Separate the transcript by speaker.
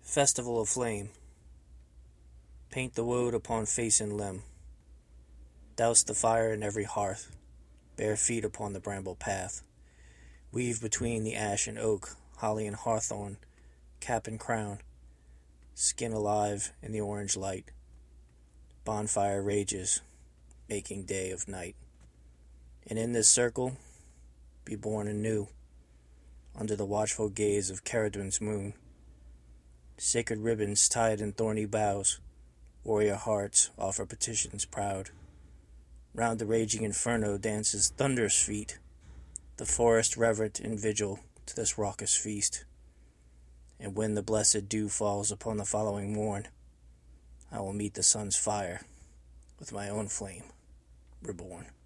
Speaker 1: Festival of Flame. Paint the woad upon face and limb. Douse the fire in every hearth. Bare feet upon the bramble path. Weave between the ash and oak, holly and hawthorn, cap and crown. Skin alive in the orange light. Bonfire rages, making day of night. And in this circle, be born anew, under the watchful gaze of Caradwin's moon. Sacred ribbons tied in thorny boughs, warrior hearts offer petitions proud. Round the raging inferno dances thunder's feet, the forest reverent in vigil to this raucous feast. And when the blessed dew falls upon the following morn, I will meet the sun's fire with my own flame reborn.